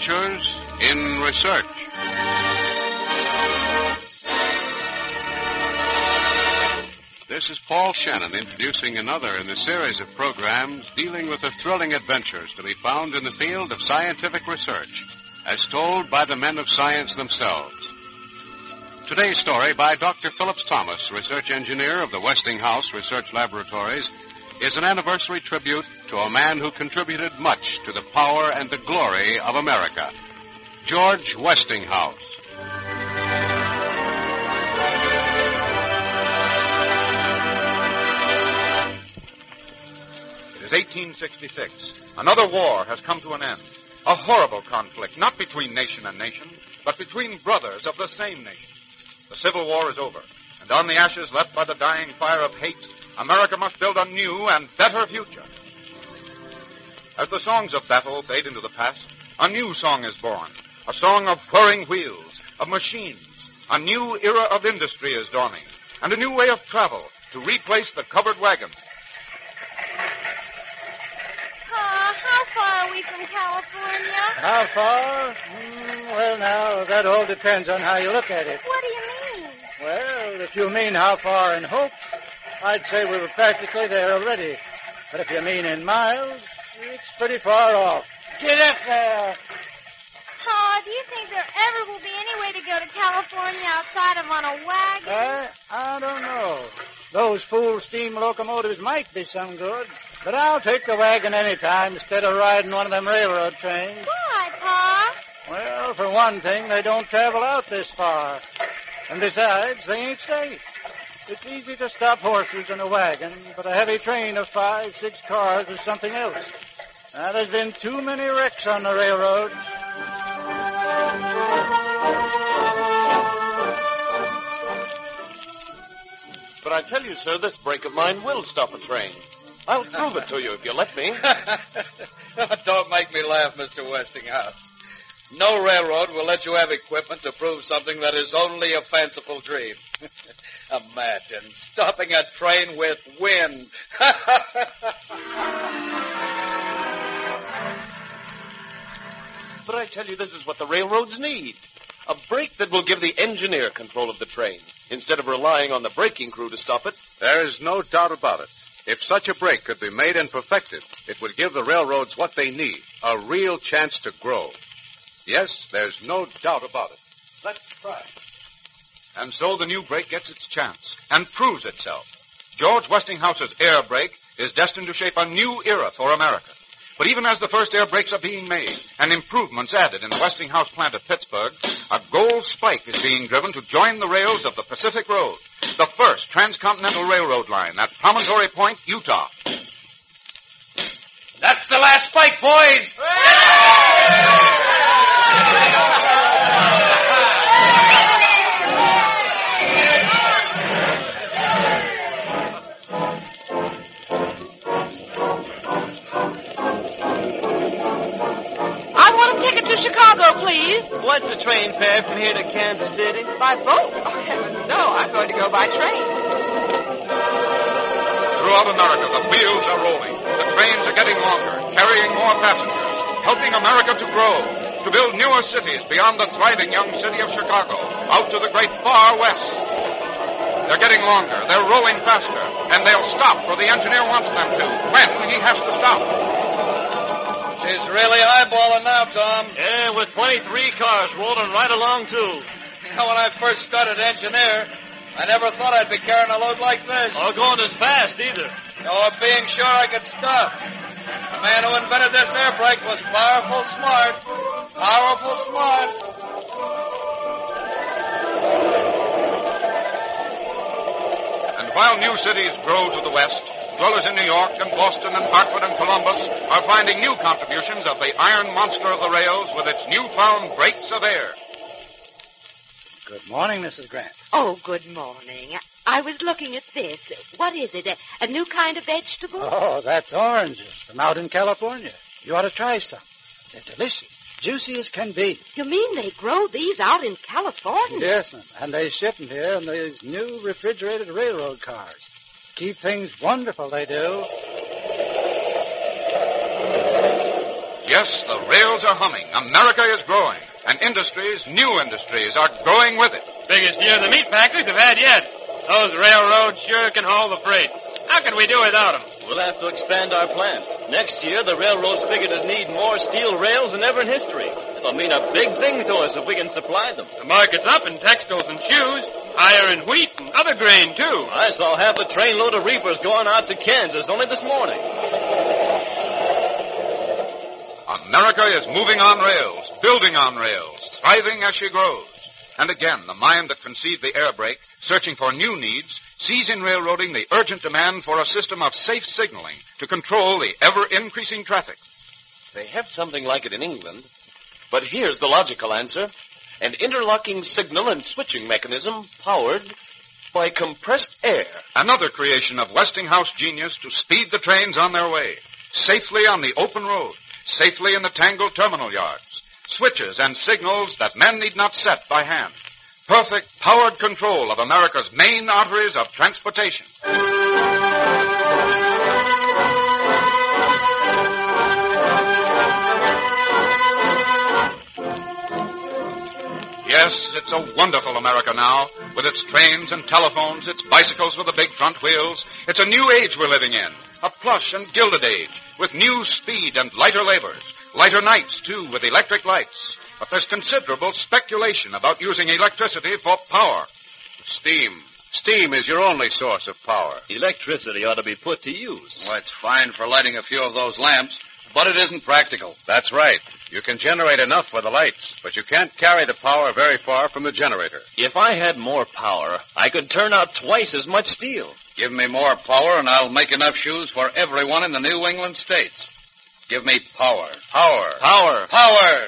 Adventures in Research. This is Paul Shannon introducing another in the series of programs dealing with the thrilling adventures to be found in the field of scientific research, as told by the men of science themselves. Today's story by Dr. Phillips Thomas, research engineer of the Westinghouse Research Laboratories, is an anniversary tribute to a man who contributed much to the power and the glory of America, George Westinghouse. It is 1866. Another war has come to an end. A horrible conflict, not between nation and nation, but between brothers of the same nation. The Civil War is over, and on the ashes left by the dying fire of hate, America must build a new and better future. As the songs of battle fade into the past, a new song is born. A song of whirring wheels, of machines. A new era of industry is dawning, and a new way of travel to replace the covered wagon. How far are we from California? How far? Well, now, that all depends on how you look at it. What do you mean? Well, if you mean how far in hope, I'd say we were practically there already. But if you mean in miles, it's pretty far off. Get up there! Pa, do you think there ever will be any way to go to California outside of on a wagon? I don't know. Those fool steam locomotives might be some good, but I'll take the wagon any time instead of riding one of them railroad trains. Why, Pa? Well, for one thing, they don't travel out this far. And besides, they ain't safe. It's easy to stop horses in a wagon, but a heavy train of 5, 6 cars is something else. Now, there's been too many wrecks on the railroad. But I tell you, sir, this brake of mine will stop a train. I'll prove it to you if you let me. Don't make me laugh, Mr. Westinghouse. No railroad will let you have equipment to prove something that is only a fanciful dream. Imagine stopping a train with wind. But I tell you, this is what the railroads need. A brake that will give the engineer control of the train, instead of relying on the braking crew to stop it. There is no doubt about it. If such a brake could be made and perfected, it would give the railroads what they need, a real chance to grow. Yes, there's no doubt about it. Let's try. And so the new brake gets its chance and proves itself. George Westinghouse's air brake is destined to shape a new era for America. But even as the first air brakes are being made and improvements added in the Westinghouse plant at Pittsburgh, a gold spike is being driven to join the rails of the Pacific Road, the first transcontinental railroad line at Promontory Point, Utah. That's the last spike, boys! Chicago, please. What's the train fare from here to Kansas City? By boat? Oh, heavens, no. I'm going to go by train. Throughout America, the wheels are rolling. The trains are getting longer, carrying more passengers, helping America to grow, to build newer cities beyond the thriving young city of Chicago, out to the great far west. They're getting longer, they're rolling faster, and they'll stop where the engineer wants them to, when he has to stop. It's really eyeballing now, Tom. Yeah, with 23 cars rolling right along, too. You know, when I first started engineer, I never thought I'd be carrying a load like this. Or going as fast, either. Or being sure I could stop. The man who invented this air brake was powerful smart. Powerful smart. And while new cities grow to the west, dwellers in New York and Boston and Hartford and Columbus are finding new contributions of the iron monster of the rails with its newfound brakes of air. Good morning, Mrs. Grant. Oh, good morning. I was looking at this. What is it? A new kind of vegetable? Oh, that's oranges from out in California. You ought to try some. They're delicious. Juicy as can be. You mean they grow these out in California? Yes, ma'am. And they ship them here in these new refrigerated railroad cars. Keep things wonderful, they do. Yes, the rails are humming. America is growing. And industries, new industries, are growing with it. Biggest year the meat factories have had yet. Those railroads sure can haul the freight. How can we do without them? We'll have to expand our plant. Next year, the railroads figure to need more steel rails than ever in history. It'll mean a big thing to us if we can supply them. The market's up in textiles and shoes, higher in wheat and other grain, too. I saw half a trainload of reapers going out to Kansas only this morning. America is moving on rails, building on rails, thriving as she grows. And again, the mind that conceived the air brake, searching for new needs, sees in railroading the urgent demand for a system of safe signaling to control the ever-increasing traffic. They have something like it in England. But here's the logical answer. An interlocking signal and switching mechanism powered by compressed air. Another creation of Westinghouse genius to speed the trains on their way, safely on the open road, safely in the tangled terminal yards. Switches and signals that men need not set by hand. Perfect powered control of America's main arteries of transportation. Yes, it's a wonderful America now, with its trains and telephones, its bicycles with the big front wheels. It's a new age we're living in, a plush and gilded age, with new speed and lighter labors. Lighter nights, too, with electric lights. But there's considerable speculation about using electricity for power. Steam. Steam is your only source of power. Electricity ought to be put to use. Well, it's fine for lighting a few of those lamps, but it isn't practical. That's right. You can generate enough for the lights, but you can't carry the power very far from the generator. If I had more power, I could turn out twice as much steel. Give me more power and I'll make enough shoes for everyone in the New England states. Give me power. Power. Power. Power!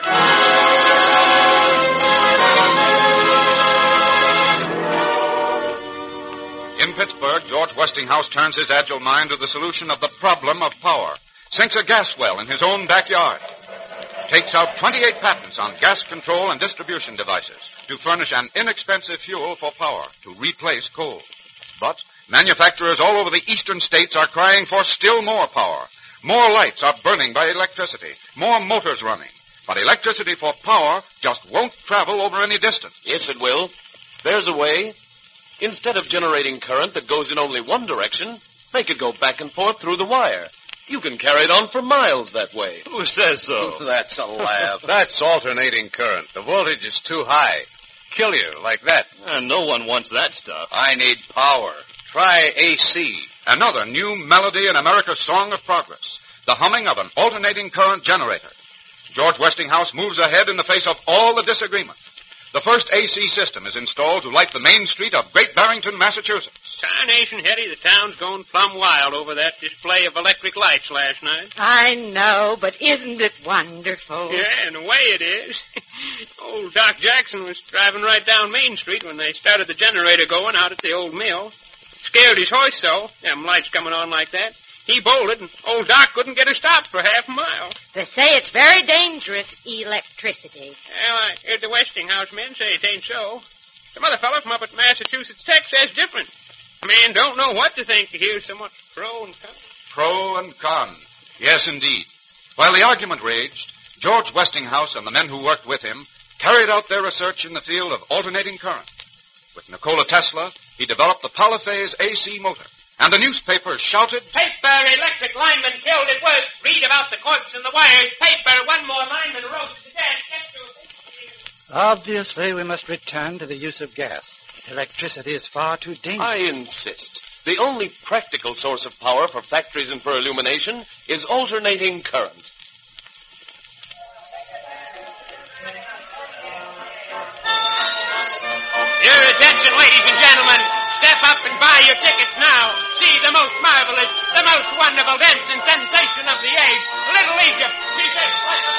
In Pittsburgh, George Westinghouse turns his agile mind to the solution of the problem of power. Sinks a gas well in his own backyard. Takes out 28 patents on gas control and distribution devices to furnish an inexpensive fuel for power to replace coal. But manufacturers all over the eastern states are crying for still more power. More lights are burning by electricity. More motors running. But electricity for power just won't travel over any distance. Yes, it will. There's a way. Instead of generating current that goes in only one direction, make it go back and forth through the wire. You can carry it on for miles that way. Who says so? That's a laugh. That's alternating current. The voltage is too high. Kill you like that. No one wants that stuff. I need power. Try AC. Another new melody in America's song of progress. The humming of an alternating current generator. George Westinghouse moves ahead in the face of all the disagreement. The first AC system is installed to light the main street of Great Barrington, Massachusetts. Tarnation, Hetty, the town's going plumb wild over that display of electric lights last night. I know, but isn't it wonderful? Yeah, in a way it is. Old Doc Jackson was driving right down Main Street when they started the generator going out at the old mill. Scared his horse so, them lights coming on like that. He bolted, and old Doc couldn't get her stopped for half a mile. They say it's very dangerous, electricity. Well, I heard the Westinghouse men say it ain't so. Some other fellow from up at Massachusetts Tech says different. A man don't know what to think to hear so much pro and con. Pro and con. Yes, indeed. While the argument raged, George Westinghouse and the men who worked with him carried out their research in the field of alternating current. With Nikola Tesla, he developed the polyphase AC motor. And the newspapers shouted, Paper, electric lineman killed at work. Read about the cords and the wires. Paper, one more lineman roasted to death. Obviously, we must return to the use of gas. Electricity is far too dangerous. I insist. The only practical source of power for factories and for illumination is alternating current. Your attention, ladies and gentlemen. Step up and buy your tickets now. See the most marvelous, the most wonderful dance and sensation of the age, Little Egypt. She says,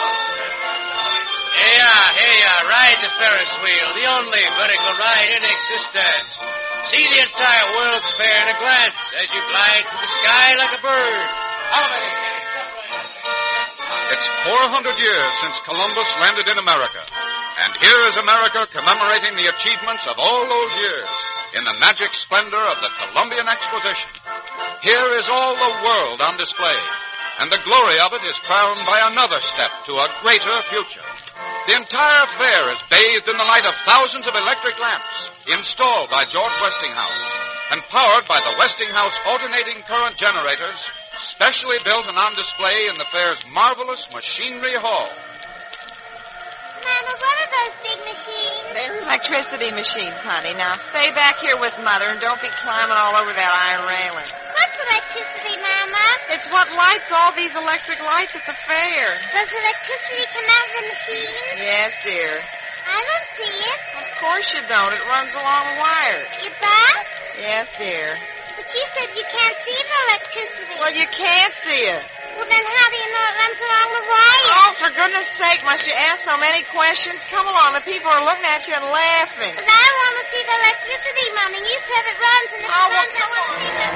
Here you ride the Ferris wheel, the only vertical ride in existence. See the entire World's Fair in a glance as you glide through the sky like a bird. How many minutes? It's 400 years since Columbus landed in America. And here is America commemorating the achievements of all those years in the magic splendor of the Columbian Exposition. Here is all the world on display. and the glory of it is crowned by another step to a greater future. The entire fair is bathed in the light of thousands of electric lamps installed by George Westinghouse and powered by the Westinghouse alternating current generators specially built and on display in the fair's marvelous machinery hall. Mama, what are those big machines? They're electricity machines, honey. Now stay back here with Mother and don't be climbing all over that iron railing. What's electricity, Mama? It's what lights all these electric lights at the fair. Does electricity come out of the machine? Yes, dear. I don't see it. Of course you don't. It runs along wires. You bet? Yes, dear. But you said you can't see the electricity. Well, you can't see it. Well, then how do you know it runs along the wires? Oh, for goodness sake, must you ask so many questions? Come along. The people are looking at you and laughing. But I want to see the electricity, Mommy. You said it runs, and if it runs, I want to see the...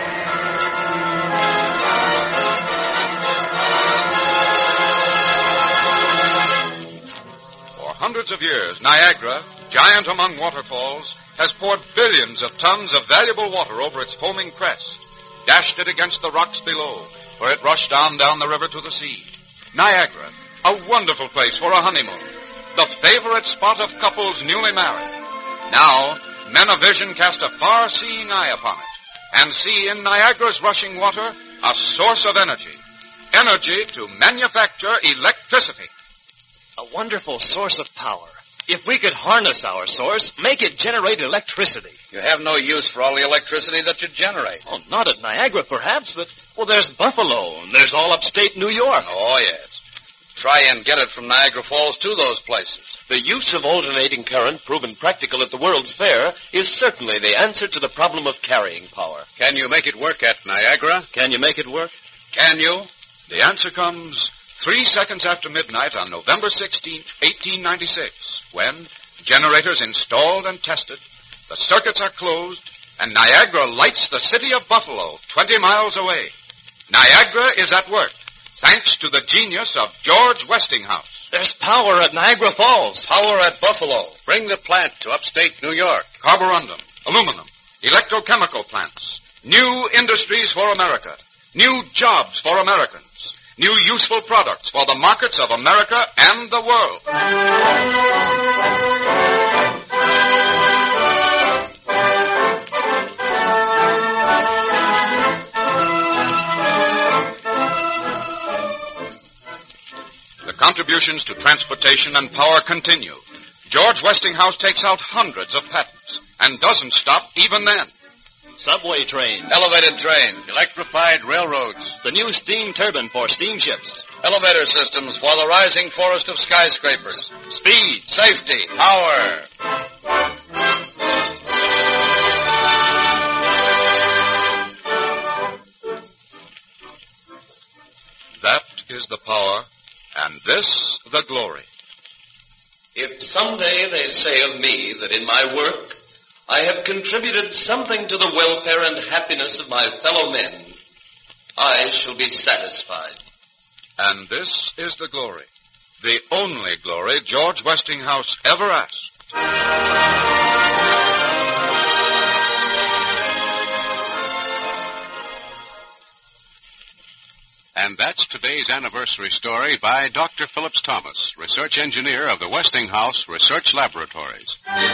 For hundreds of years, Niagara, giant among waterfalls, has poured billions of tons of valuable water over its foaming crest, dashed it against the rocks below, where it rushed on down the river to the sea. Niagara, a wonderful place for a honeymoon, the favorite spot of couples newly married. Now, men of vision cast a far-seeing eye upon it, and see in Niagara's rushing water a source of energy. Energy to manufacture electricity. A wonderful source of power. If we could harness our source, make it generate electricity. You have no use for all the electricity that you generate. Oh, not at Niagara, perhaps, but, well, there's Buffalo, and there's all upstate New York. Oh, yes. Try and get it from Niagara Falls to those places. The use of alternating current, proven practical at the World's Fair, is certainly the answer to the problem of carrying power. Can you make it work at Niagara? Can you make it work? Can you? The answer comes 3 seconds after midnight on November 16th, 1896, when, generators installed and tested, the circuits are closed, and Niagara lights the city of Buffalo, 20 miles away. Niagara is at work, thanks to the genius of George Westinghouse. There's power at Niagara Falls. Power at Buffalo. Bring the plant to upstate New York. Carborundum, aluminum, electrochemical plants, new industries for America, new jobs for Americans. New useful products for the markets of America and the world. The contributions to transportation and power continue. George Westinghouse takes out hundreds of patents and doesn't stop even then. Subway trains. Elevated trains. Electrified railroads. The new steam turbine for steamships. Elevator systems for the rising forest of skyscrapers. Speed. Safety. Power. That is the power, and this the glory. If someday they say of me that in my work I have contributed something to the welfare and happiness of my fellow men, I shall be satisfied. And this is the glory, the only glory George Westinghouse ever asked. And that's today's anniversary story by Dr. Phillips Thomas, research engineer of the Westinghouse Research Laboratories.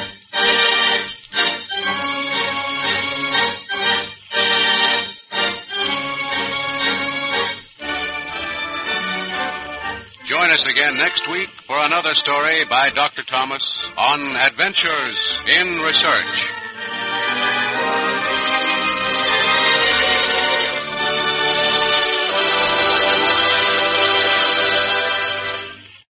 Join us again next week for another story by Dr. Thomas on Adventures in Research.